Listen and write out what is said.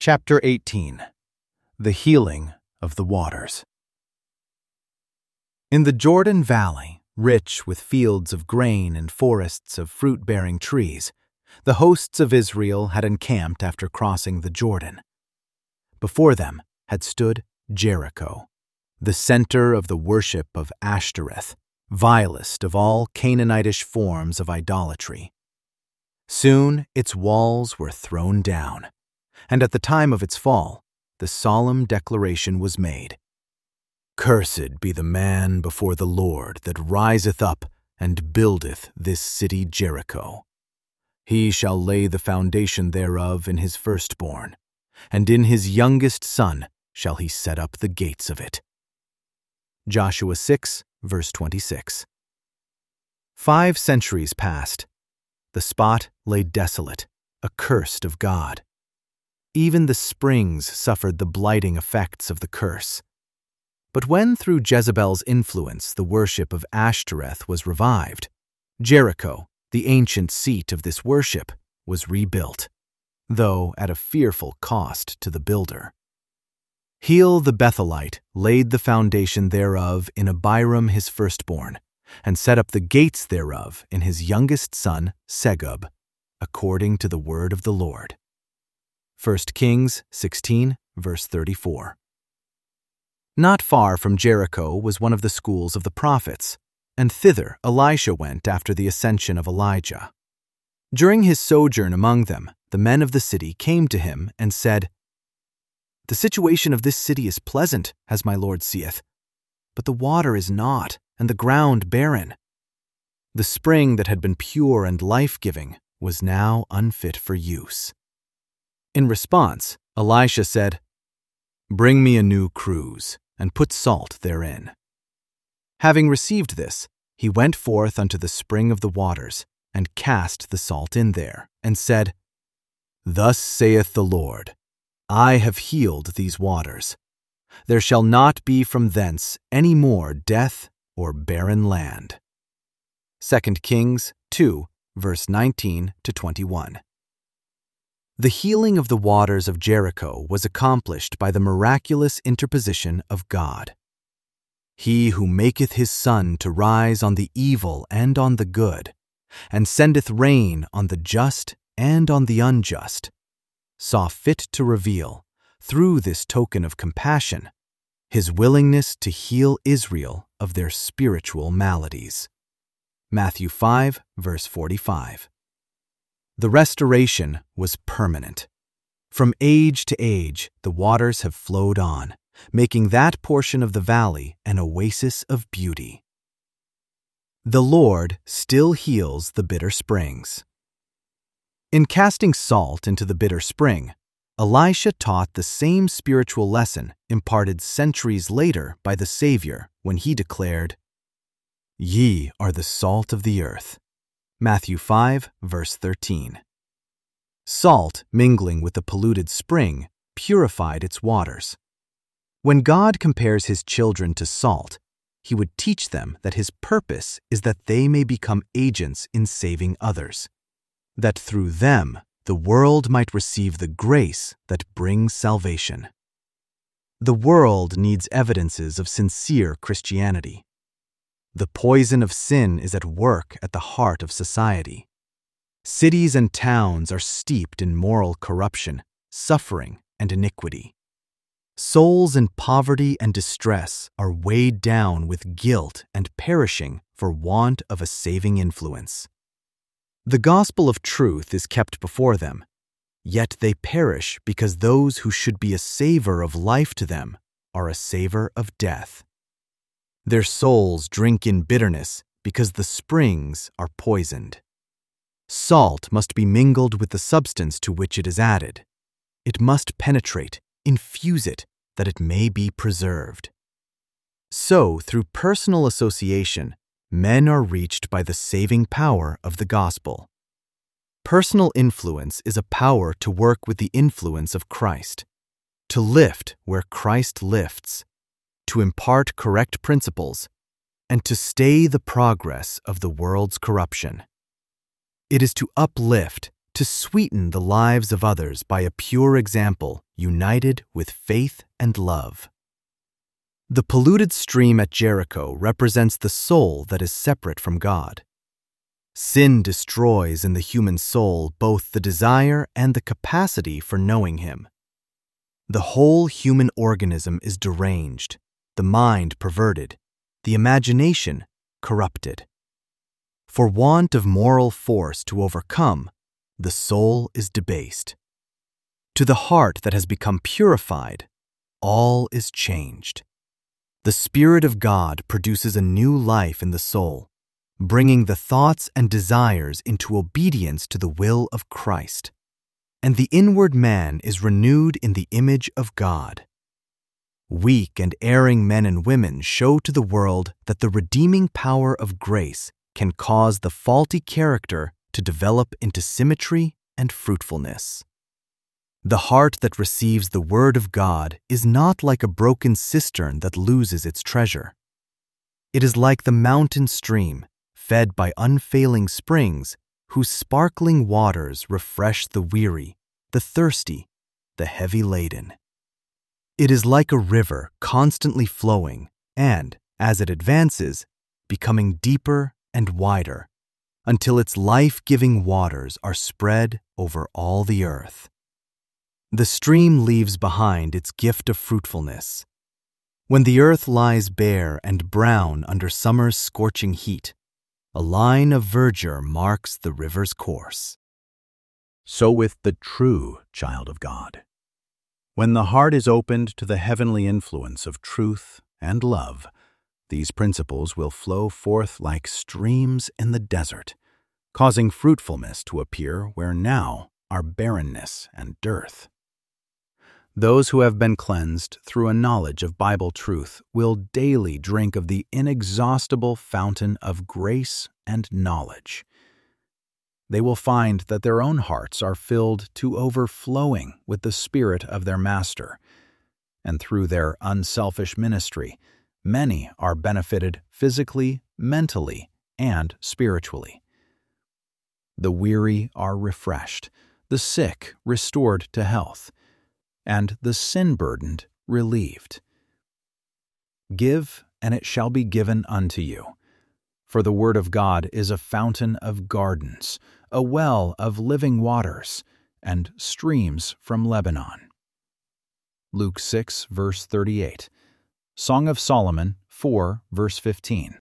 Chapter 18. The Healing of the Waters. In the Jordan Valley, rich with fields of grain and forests of fruit-bearing trees, the hosts of Israel had encamped after crossing the Jordan. Before them had stood Jericho, the center of the worship of Ashtoreth, vilest of all Canaanitish forms of idolatry. Soon its walls were thrown down, and at the time of its fall, the solemn declaration was made, "Cursed be the man before the Lord that riseth up and buildeth this city Jericho. He shall lay the foundation thereof in his firstborn, and in his youngest son shall he set up the gates of it." Joshua 6, verse 26. 5 centuries passed. The spot lay desolate, accursed of God. Even the springs suffered the blighting effects of the curse. But when through Jezebel's influence the worship of Ashtoreth was revived, Jericho, the ancient seat of this worship, was rebuilt, though at a fearful cost to the builder. Heel the Bethelite laid the foundation thereof in Abiram his firstborn, and set up the gates thereof in his youngest son Segub, according to the word of the Lord. 1 Kings 16, verse 34. Not far from Jericho was one of the schools of the prophets, and thither Elisha went after the ascension of Elijah. During his sojourn among them, the men of the city came to him and said, "The situation of this city is pleasant, as my Lord seeth, but the water is not, and the ground barren." The spring that had been pure and life-giving was now unfit for use. In response, Elisha said, "Bring me a new cruse, and put salt therein." Having received this, he went forth unto the spring of the waters, and cast the salt in there, and said, "Thus saith the Lord, I have healed these waters. There shall not be from thence any more death or barren land." 2 Kings 2, verse 19 to 21. The healing of the waters of Jericho was accomplished by the miraculous interposition of God. He who maketh his sun to rise on the evil and on the good, and sendeth rain on the just and on the unjust, saw fit to reveal, through this token of compassion, his willingness to heal Israel of their spiritual maladies. Matthew 5, verse 45. The restoration was permanent. From age to age, the waters have flowed on, making that portion of the valley an oasis of beauty. The Lord still heals the bitter springs. In casting salt into the bitter spring, Elisha taught the same spiritual lesson imparted centuries later by the Savior when he declared, "Ye are the salt of the earth." Matthew 5, verse 13. Salt mingling with the polluted spring purified its waters. When God compares his children to salt, he would teach them that his purpose is that they may become agents in saving others, that through them the world might receive the grace that brings salvation. The world needs evidences of sincere Christianity. The poison of sin is at work at the heart of society. Cities and towns are steeped in moral corruption, suffering, and iniquity. Souls in poverty and distress are weighed down with guilt and perishing for want of a saving influence. The gospel of truth is kept before them, yet they perish because those who should be a savor of life to them are a savor of death. Their souls drink in bitterness because the springs are poisoned. Salt must be mingled with the substance to which it is added. It must penetrate, infuse it, that it may be preserved. So, through personal association, men are reached by the saving power of the gospel. Personal influence is a power to work with the influence of Christ, to lift where Christ lifts, to impart correct principles, and to stay the progress of the world's corruption. It is to uplift, to sweeten the lives of others by a pure example united with faith and love. The polluted stream at Jericho represents the soul that is separate from God. Sin destroys in the human soul both the desire and the capacity for knowing Him. The whole human organism is deranged, the mind perverted, the imagination corrupted. For want of moral force to overcome, the soul is debased. To the heart that has become purified, all is changed. The Spirit of God produces a new life in the soul, bringing the thoughts and desires into obedience to the will of Christ, and the inward man is renewed in the image of God. Weak and erring men and women show to the world that the redeeming power of grace can cause the faulty character to develop into symmetry and fruitfulness. The heart that receives the Word of God is not like a broken cistern that loses its treasure. It is like the mountain stream, fed by unfailing springs, whose sparkling waters refresh the weary, the thirsty, the heavy laden. It is like a river constantly flowing and, as it advances, becoming deeper and wider, until its life-giving waters are spread over all the earth. The stream leaves behind its gift of fruitfulness. When the earth lies bare and brown under summer's scorching heat, a line of verdure marks the river's course. So with the true child of God. When the heart is opened to the heavenly influence of truth and love, these principles will flow forth like streams in the desert, causing fruitfulness to appear where now are barrenness and dearth. Those who have been cleansed through a knowledge of Bible truth will daily drink of the inexhaustible fountain of grace and knowledge. They will find that their own hearts are filled to overflowing with the Spirit of their Master, and through their unselfish ministry, many are benefited physically, mentally, and spiritually. The weary are refreshed, the sick restored to health, and the sin-burdened relieved. Give, and it shall be given unto you. For the word of God is a fountain of gardens, a well of living waters, and streams from Lebanon. Luke 6, verse 38. Song of Solomon 4, verse 15.